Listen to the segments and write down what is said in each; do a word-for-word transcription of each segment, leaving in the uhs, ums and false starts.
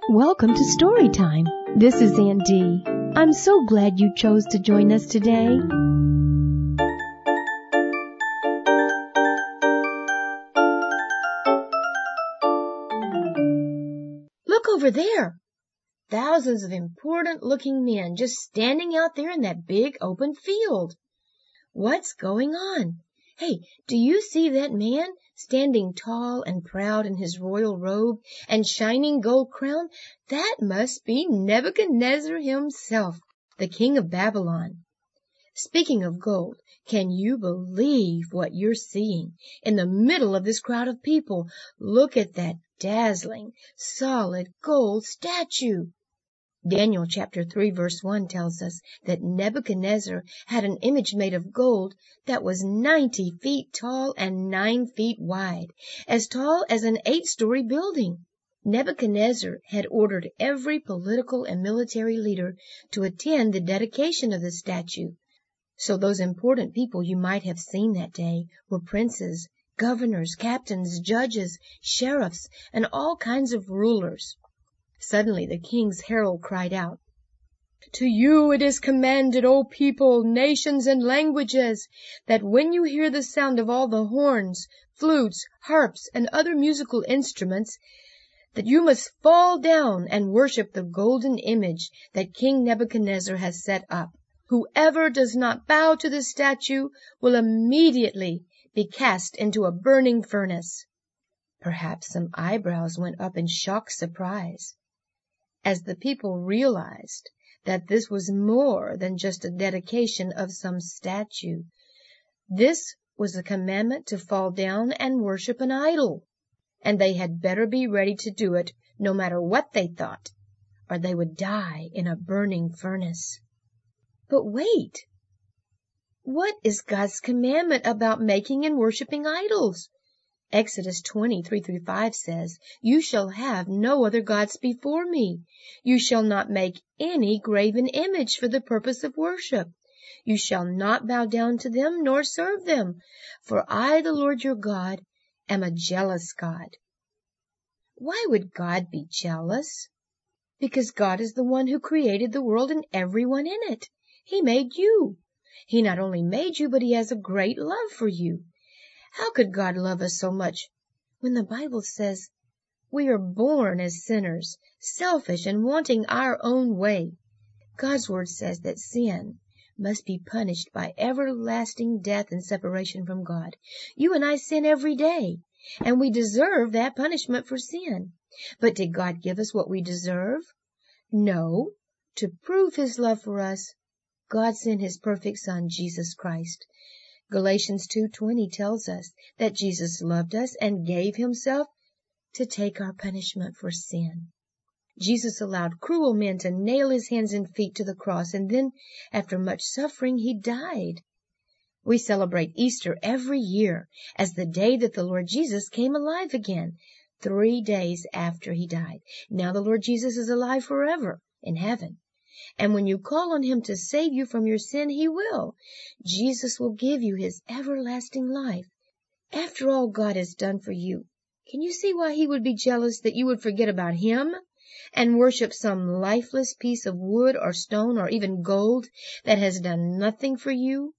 Welcome to Story Time. This is Aunt Dee. I'm so glad you chose to join us today. Look over there. Thousands of important-looking men just standing out there in that big open field. What's going on? Hey, do you see that man standing tall and proud in his royal robe and shining gold crown? That must be Nebuchadnezzar himself, the king of Babylon. Speaking of gold, can you believe what you're seeing in the middle of this crowd of people? Look at that dazzling, solid gold statue. Daniel chapter three verse one tells us that Nebuchadnezzar had an image made of gold that was ninety feet tall and nine feet wide, as tall as an eight-story building. Nebuchadnezzar had ordered every political and military leader to attend the dedication of the statue. So those important people you might have seen that day were princes, governors, captains, judges, sheriffs, and all kinds of rulers. Suddenly the king's herald cried out, "To you it is commanded, O people, nations, and languages, that when you hear the sound of all the horns, flutes, harps, and other musical instruments, that you must fall down and worship the golden image that King Nebuchadnezzar has set up. Whoever does not bow to the statue will immediately be cast into a burning furnace." Perhaps some eyebrows went up in shocked surprise, as the people realized that this was more than just a dedication of some statue. This was a commandment to fall down and worship an idol, and they had better be ready to do it no matter what they thought, or they would die in a burning furnace. But wait, what is God's commandment about making and worshiping idols? Exodus twenty, three through five says, "You shall have no other gods before me. You shall not make any graven image for the purpose of worship. You shall not bow down to them nor serve them, for I, the Lord your God, am a jealous God." Why would God be jealous? Because God is the one who created the world and everyone in it. He made you. He not only made you, but he has a great love for you. How could God love us so much when the Bible says we are born as sinners, selfish and wanting our own way? God's word says that sin must be punished by everlasting death and separation from God. You and I sin every day, and we deserve that punishment for sin. But did God give us what we deserve? No. To prove his love for us, God sent his perfect Son, Jesus Christ. Galatians two twenty tells us that Jesus loved us and gave himself to take our punishment for sin. Jesus allowed cruel men to nail his hands and feet to the cross, and then, after much suffering, he died. We celebrate Easter every year as the day that the Lord Jesus came alive again, three days after he died. Now the Lord Jesus is alive forever in heaven. And when you call on him to save you from your sin, he will. Jesus will give you his everlasting life. After all God has done for you, can you see why he would be jealous that you would forget about him and worship some lifeless piece of wood or stone or even gold that has done nothing for you?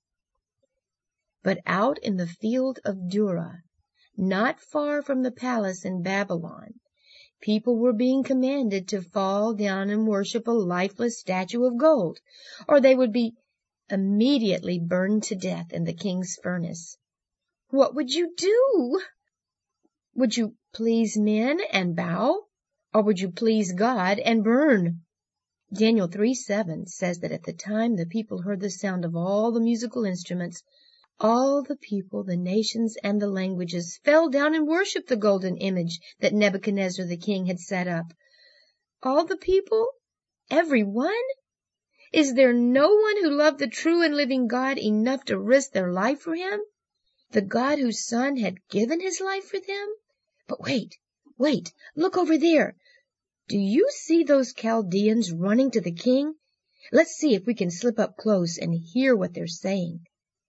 But out in the field of Dura, not far from the palace in Babylon, people were being commanded to fall down and worship a lifeless statue of gold, or they would be immediately burned to death in the king's furnace. What would you do? Would you please men and bow, or would you please God and burn? Daniel three seven says that at the time the people heard the sound of all the musical instruments, all the people, the nations, and the languages fell down and worshipped the golden image that Nebuchadnezzar the king had set up. All the people? Every one? Is there no one who loved the true and living God enough to risk their life for him? The God whose Son had given his life for them? But wait, wait, look over there. Do you see those Chaldeans running to the king? Let's see if we can slip up close and hear what they're saying.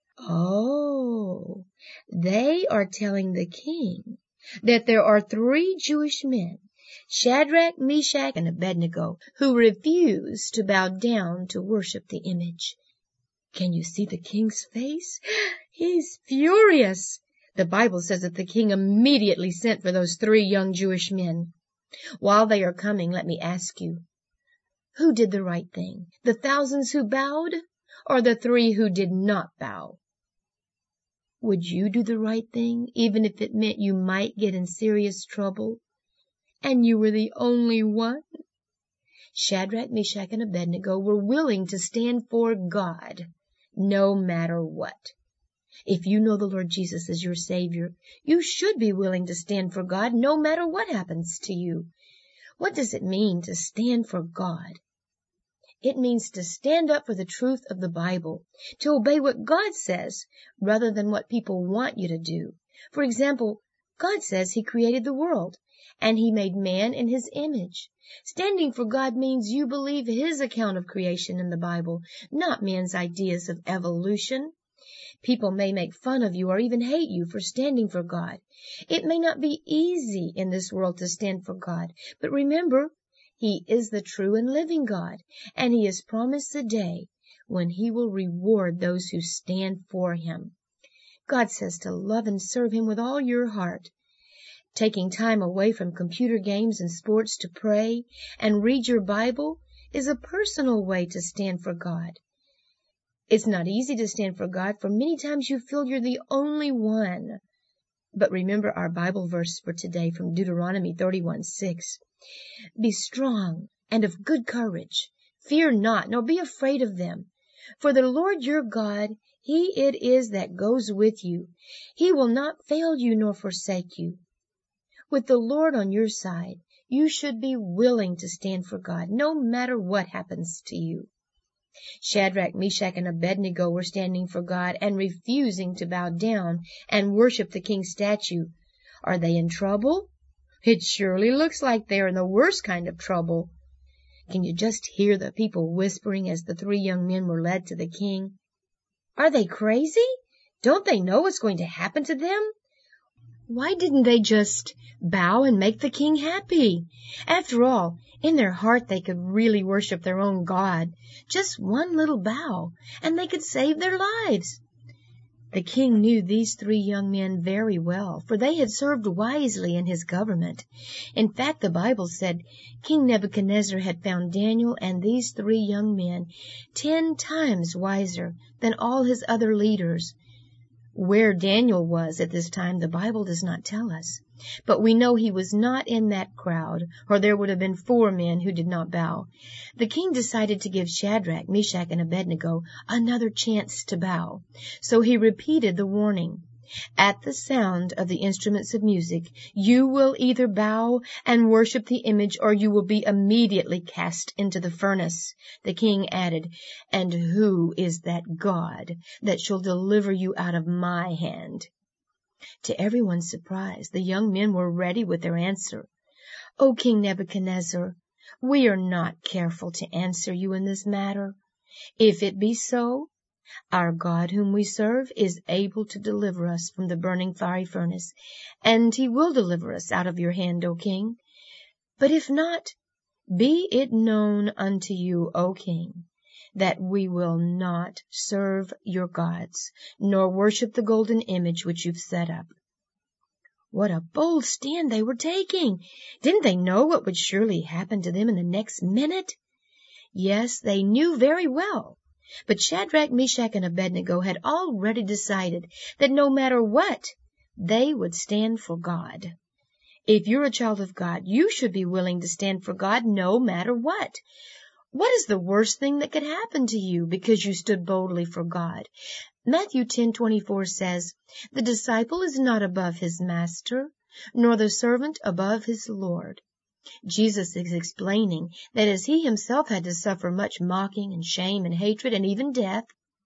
Oh, they are telling the king that there are three Jewish men Shadrach, Meshach, and Abednego, who refused to bow down to worship the image. Can you see the king's face? He's furious. The Bible says that the king immediately sent for those three young Jewish men. While they are coming, let me ask you, who did the right thing? The thousands who bowed, or the three who did not bow? Would you do the right thing, even if it meant you might get in serious trouble, and you were the only one? Shadrach, Meshach, and Abednego were willing to stand for God, no matter what. If you know the Lord Jesus as your Savior, you should be willing to stand for God no matter what happens to you. What does it mean to stand for God? It means to stand up for the truth of the Bible, to obey what God says rather than what people want you to do. For example, God says He created the world, and He made man in His image. Standing for God means you believe His account of creation in the Bible, not man's ideas of evolution. People may make fun of you or even hate you for standing for God. It may not be easy in this world to stand for God, but remember, He is the true and living God, and He has promised a day when He will reward those who stand for Him. God says to love and serve Him with all your heart. Taking time away from computer games and sports to pray and read your Bible is a personal way to stand for God. It's not easy to stand for God, for many times you feel you're the only one. But remember our Bible verse for today from Deuteronomy thirty-one six. Be strong and of good courage. Fear not, nor be afraid of them. For the Lord your God, He it is that goes with you. He will not fail you nor forsake you. With the Lord on your side, you should be willing to stand for God, no matter what happens to you. Shadrach, Meshach, and Abednego were standing for God and refusing to bow down and worship the king's statue. Are they in trouble? It surely looks like they're in the worst kind of trouble. Can you just hear the people whispering as the three young men were led to the king? Are they crazy? Don't they know what's going to happen to them? Why didn't they just bow and make the king happy? After all, in their heart they could really worship their own God. Just one little bow, and they could save their lives. The king knew these three young men very well, for they had served wisely in his government. In fact, the Bible said King Nebuchadnezzar had found Daniel and these three young men ten times wiser than all his other leaders. Where Daniel was at this time, the Bible does not tell us. But we know he was not in that crowd, or there would have been four men who did not bow. The king decided to give Shadrach, Meshach, and Abednego another chance to bow. So he repeated the warning. At the sound of the instruments of music, you will either bow and worship the image, or you will be immediately cast into the furnace. The king added, and who is that God that shall deliver you out of my hand? To everyone's surprise, the young men were ready with their answer. O King Nebuchadnezzar, we are not careful to answer you in this matter. If it be so, our God whom we serve is able to deliver us from the burning fiery furnace, and He will deliver us out of your hand, O King. But if not, be it known unto you, O King, that we will not serve your gods, nor worship the golden image which you've set up. What a bold stand they were taking! Didn't they know what would surely happen to them in the next minute? Yes, they knew very well. But Shadrach, Meshach, and Abednego had already decided that no matter what, they would stand for God. If you're a child of God, you should be willing to stand for God no matter what. What is the worst thing that could happen to you because you stood boldly for God? Matthew ten twenty-four says, the disciple is not above his master, nor the servant above his Lord. Jesus is explaining that as he himself had to suffer much mocking and shame and hatred and even death,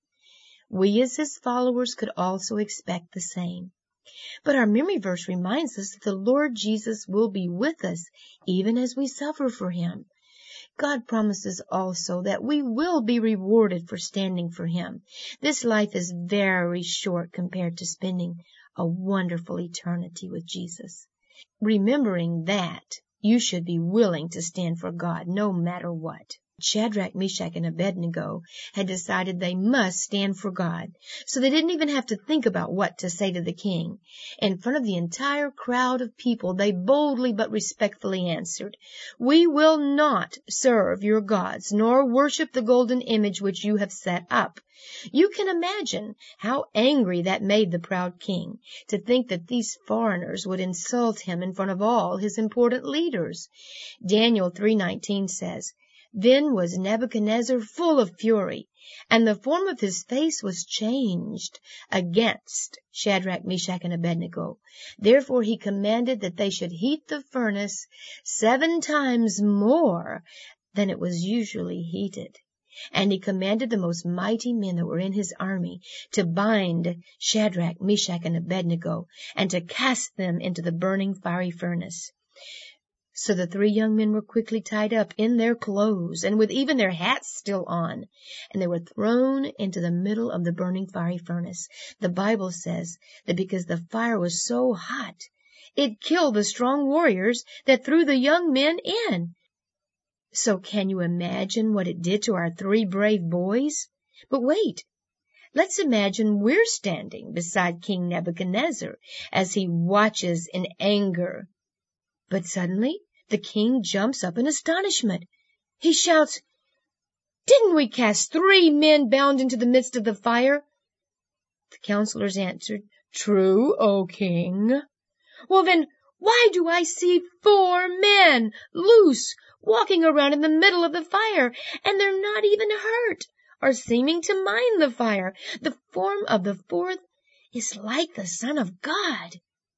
we as his followers could also expect the same. But our memory verse reminds us that the Lord Jesus will be with us even as we suffer for him. God promises also that we will be rewarded for standing for him. This life is very short compared to spending a wonderful eternity with Jesus. Remembering that You should be willing to stand for God no matter what. Shadrach, Meshach, and Abednego had decided they must stand for God, so they didn't even have to think about what to say to the king. In front of the entire crowd of people, they boldly but respectfully answered, "We will not serve your gods, nor worship the golden image which you have set up." You can imagine how angry that made the proud king, to think that these foreigners would insult him in front of all his important leaders. Daniel three nineteen says, "Then was Nebuchadnezzar full of fury, and the form of his face was changed against Shadrach, Meshach, and Abednego. Therefore he commanded that they should heat the furnace seven times more than it was usually heated. And he commanded the most mighty men that were in his army to bind Shadrach, Meshach, and Abednego, and to cast them into the burning fiery furnace." So the three young men were quickly tied up in their clothes, and with even their hats still on, and they were thrown into the middle of the burning fiery furnace. The Bible says that because the fire was so hot, it killed the strong warriors that threw the young men in. So can you imagine what it did to our three brave boys? But wait, let's imagine we're standing beside King Nebuchadnezzar as he watches in anger. But suddenly the king jumps up in astonishment. He shouts, "Didn't we cast three men bound into the midst of the fire?" The counselors answered, "True, O king." "Well then, why do I see four men loose walking around in the middle of the fire, and they're not even hurt or seeming to mind the fire? The form of the fourth is like the Son of God."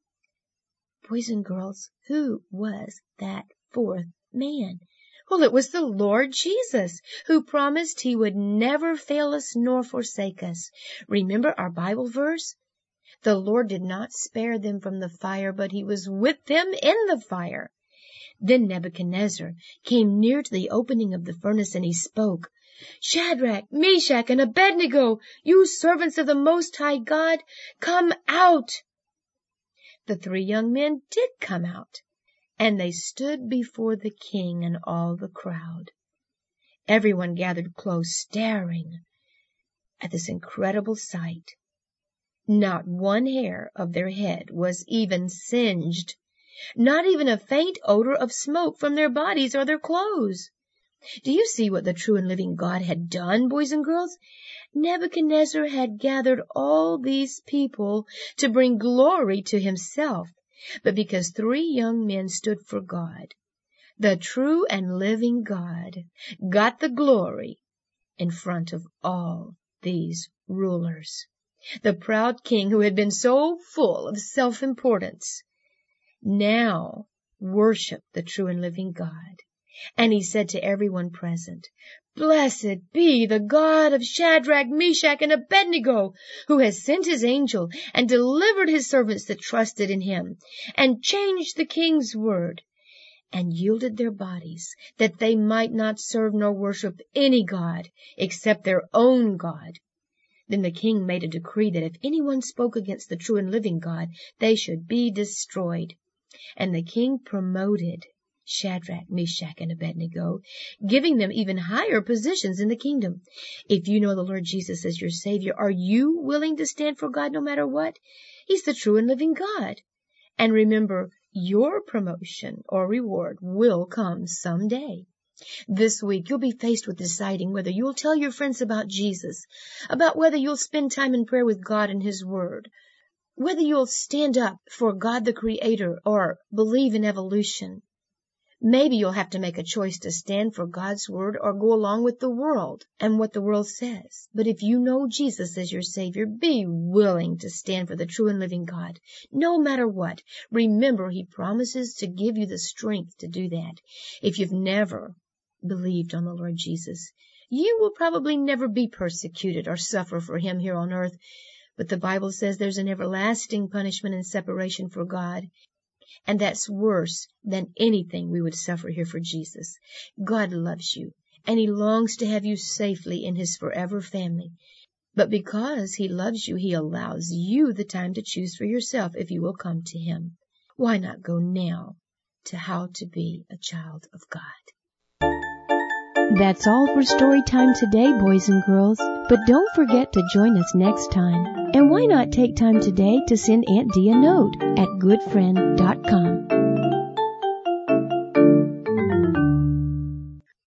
Boys and girls, who was that fourth man? Well, it was the Lord Jesus, who promised he would never fail us nor forsake us. Remember our Bible verse? The Lord did not spare them from the fire, but he was with them in the fire. Then Nebuchadnezzar came near to the opening of the furnace, and he spoke, "Shadrach, Meshach, and Abednego, you servants of the Most High God, come out." The three young men did come out, and they stood before the king and all the crowd. Everyone gathered close, staring at this incredible sight. Not one hair of their head was even singed, not even a faint odor of smoke from their bodies or their clothes. Do you see what the true and living God had done, boys and girls? Nebuchadnezzar had gathered all these people to bring glory to himself, but because three young men stood for God, the true and living God got the glory in front of all these rulers. The proud king, who had been so full of self-importance, now worshiped the true and living God. And he said to everyone present, "Blessed be the God of Shadrach, Meshach, and Abednego, who has sent his angel and delivered his servants that trusted in him, and changed the king's word, and yielded their bodies, that they might not serve nor worship any god except their own God." Then the king made a decree that if anyone spoke against the true and living God, they should be destroyed. And the king promoted Shadrach, Meshach, and Abednego, giving them even higher positions in the kingdom. If you know the Lord Jesus as your Savior, are you willing to stand for God no matter what? He's the true and living God. And remember, your promotion or reward will come someday. This week, you'll be faced with deciding whether you'll tell your friends about Jesus, about whether you'll spend time in prayer with God and His Word, whether you'll stand up for God the Creator or believe in evolution. Maybe you'll have to make a choice to stand for God's Word or go along with the world and what the world says. But if you know Jesus as your Savior, be willing to stand for the true and living God, no matter what. Remember, He promises to give you the strength to do that. If you've never believed on the Lord Jesus, you will probably never be persecuted or suffer for Him here on earth. But the Bible says there's an everlasting punishment and separation for God. And that's worse than anything we would suffer here for Jesus. God loves you, and He longs to have you safely in His forever family. But because He loves you, He allows you the time to choose for yourself if you will come to Him. Why not go now to how to be a child of God. That's all for story time today, boys and girls. But don't forget to join us next time. And why not take time today to send Aunt Dee a note at good friend dot com.